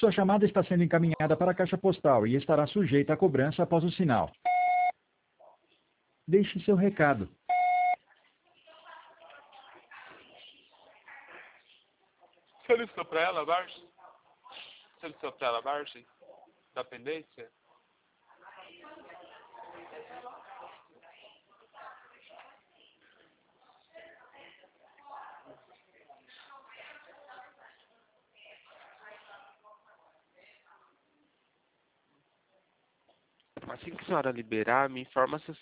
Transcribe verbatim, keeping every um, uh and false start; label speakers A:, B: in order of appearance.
A: Sua chamada está sendo encaminhada para a caixa postal e estará sujeita a cobrança após o sinal. Deixe seu recado.
B: Você listou pra ela, Barsi? Você listou pra ela, Barsi? Da pendência?
C: Assim que a senhora liberar, me informa se